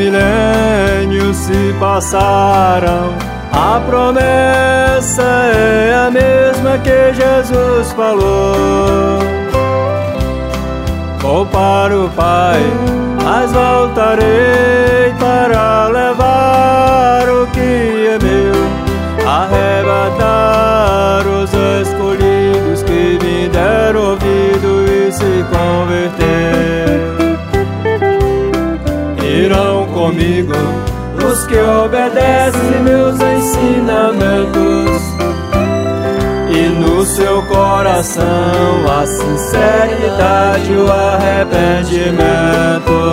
milênios se passaram, a promessa é a mesma que Jesus falou. Vou para o Pai, mas voltarei para levar o que é meu, arrebatar os escolhidos que me deram ouvido e se converter. Irão comigo os que obedecem meus ensinamentos, e no seu coração a sinceridade e o arrependimento.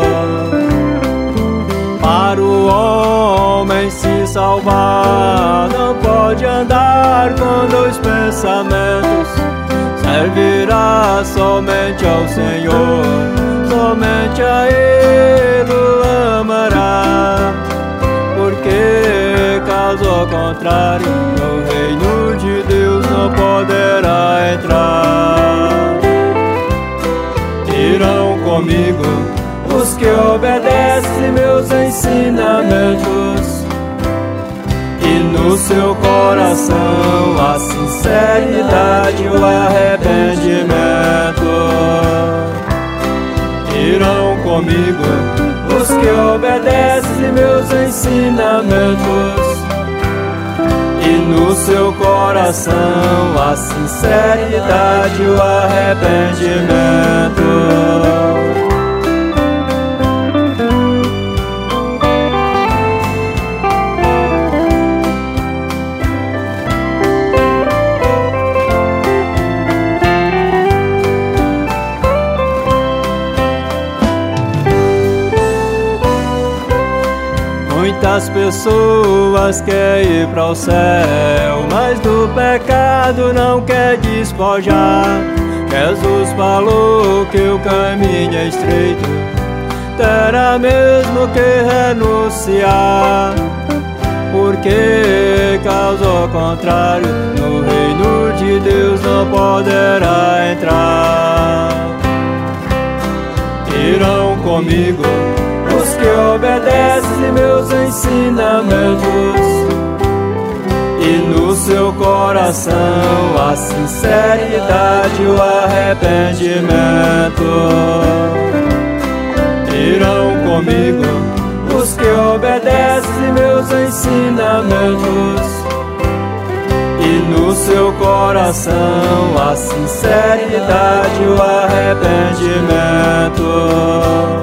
Para o homem se salvar, não pode andar com dois pensamentos. Servirá somente ao Senhor, somente a Ele o amará. Porque caso contrário, no reino de Deus não poderá entrar. Irão comigo os que obedecem meus ensinamentos, e no seu coração a sinceridade e o arrependimento. Irão comigo os que obedecem meus ensinamentos, e no seu coração a sinceridade e o arrependimento. Muitas pessoas querem ir para o céu, mas do pecado não quer despojar. Jesus falou que o caminho é estreito, terá mesmo que renunciar. Porque caso contrário, no reino de Deus não poderá entrar. Irão comigo os que obedecem meus ensinamentos, e no seu coração a sinceridade e o arrependimento. Irão comigo os que obedecem meus ensinamentos, e no seu coração a sinceridade e o arrependimento.